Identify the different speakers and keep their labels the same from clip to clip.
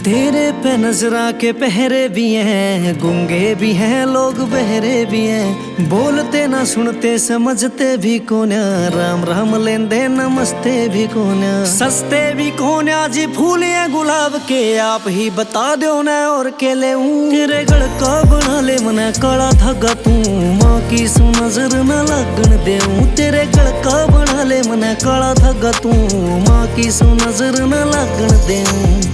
Speaker 1: तेरे पे नजरा के पहरे भी हैं, गूंगे भी हैं लोग बहरे भी हैं, बोलते ना सुनते समझते भी कोन्या, राम राम लेंदे नमस्ते भी कोन्या, सस्ते भी कोन्या जी फूल हैं गुलाब के, आप ही बता दो ना और के ले तेरे गल का बना ले मना काला धागा तू, माँ की सु नजर न लगन देऊं, तेरे गल का बना ले मना काला धागा तू, माँ की सु नजर न लगन देऊं।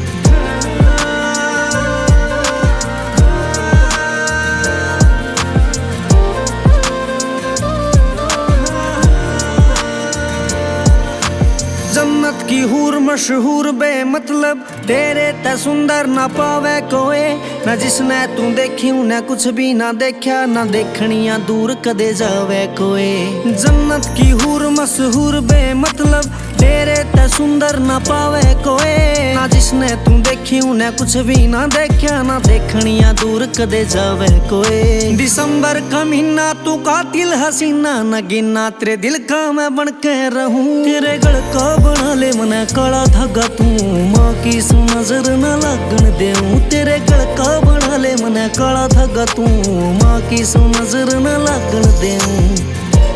Speaker 1: जन्नत की हूर मशहूर बेमतलब, तेरे ते सुंदर ना पावे कोई, ना जिसने तू देखी उन्हें कुछ भी ना देखा, ना देखनिया दूर कदे जावे कोई। जन्नत की हूर मशहूर बेमतलब, तेरे ते सुंदर ना पावे कोई, ना जिसने तू देखी उन्हें कुछ भी ना देखा, ना देखनिया दूर कदे जावे कोई। दिसंबर का महीना तू कातिल हसीना, न गिना तेरे दिल का मैं बन के रहूं, तेरे गल का बना ले मना काला धागा तू, माँ की सु नजर न लगन देऊं, तेरे गल का बना ले मना काला धागा तू, माँ की सु नजर न लगन देऊं।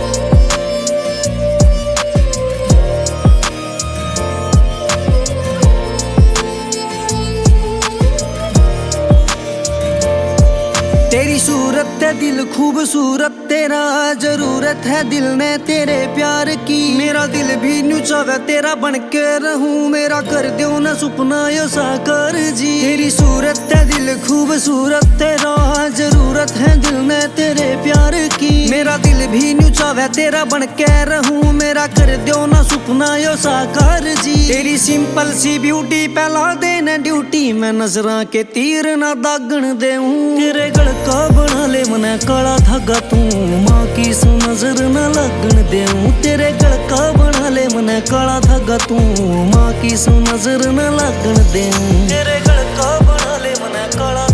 Speaker 1: तेरी सूरत है दिल खूबसूरत तेरा, जरूरत है दिल ने तेरे प्यार की, मेरा दिल भी न्यू चावे तेरा बन के रहूं, मेरा कर दो ना सुपना यो साकार जी। तेरी सूरत है दिल खूबसूरत तेरा, जरूरत है दिल ने तेरे प्यार की, मेरा दिल भी न्यू चावे तेरा बन के रहूं, मेरा कर दो ना सुपना यो साकार जी। तेरी सिंपल सी ब्यूटी पहला देना ड्यूटी, मैं नजरा के तीर ना दागन देऊं, तेरे गल का बना ले मना काला धागा तू, माँ की सु नजर न लगन देऊं, तेरे गल का बना ले मना काला धागा तू, माँ की सु नजर न लगन देऊं, तेरे गल का बना ले मना काला